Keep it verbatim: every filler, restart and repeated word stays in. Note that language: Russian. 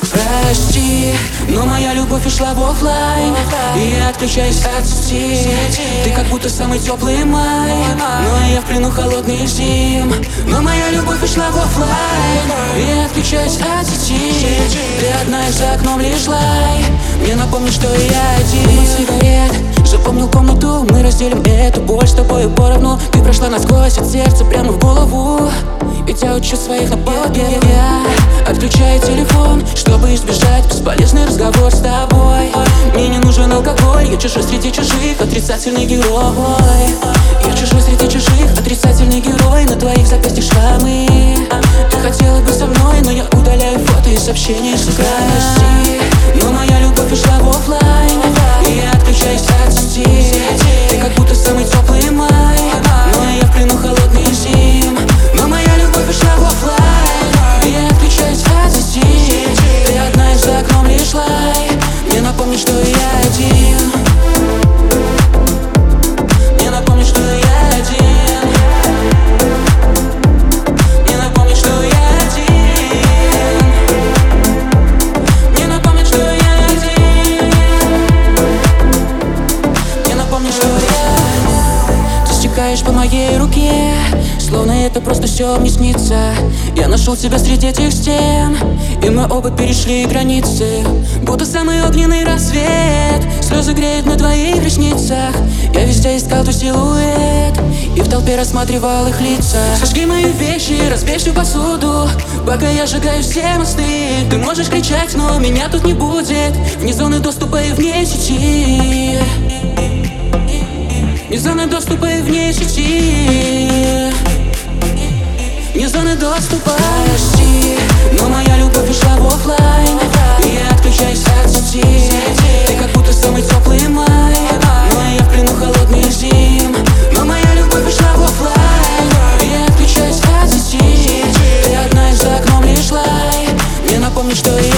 Прости, но моя любовь ушла в оффлайн, и я отключаюсь от сети. Ты как будто самый теплый май, но я в плену холодных зим. Но моя любовь ушла в оффлайн, и я отключаюсь от сети. Ты одна, и за окном лишь лай. Мне напомни, что я один. Сигарет, запомнил комнату, мы разделим эту боль с тобою поровну. Ты прошла насквозь от сердца прямо в голову, ведь я учу своих на побег. Я отключаю телефон, чтобы избежать бесполезный разговор с тобой. Мне не нужен алкоголь, я чужой среди чужих, отрицательный герой. Я чужой среди чужих, отрицательный герой. На твоих запястьях шрамы. Ты хотела бы со мной, но я удаляю фото и сообщения с экрана. Но моя любовь ушла в оффлайн, и я отключаюсь от сети. Ты как будто самый теплый май, но я в плену холодных зим. Но моя любовь ушла в оффлайн, и я отключаюсь от сети. Ты одна, и за окном лишь лай. Мне напомни, что я один. Мне напомни, что я один. Мне напомни, что я один. Мне напомни, что я один. Мне напомни, что я. Ты стекаешь по моей руке, словно это просто все мне снится. Я нашел тебя среди этих стен, и мы оба перешли границы. Будто самый огненный рассвет, слезы греют на твоих ресницах. Я везде искал твой силуэт, и в толпе рассматривал их лица. Сожги мои вещи, разбей всю посуду, пока я сжигаю все мосты. Ты можешь кричать, но меня тут не будет. Вне зоны доступа и вне сети. Вне зоны доступа и вне сети. Вне зоны доступа. Прости, но моя любовь ушла в оффлайн, и я отключаюсь от сети. Ты как будто самый теплый май, но я в плену холодных зим. Но моя любовь ушла в оффлайн, и я отключаюсь от сети. Ты одна, и за окном лишь лай. Мне напомни, что я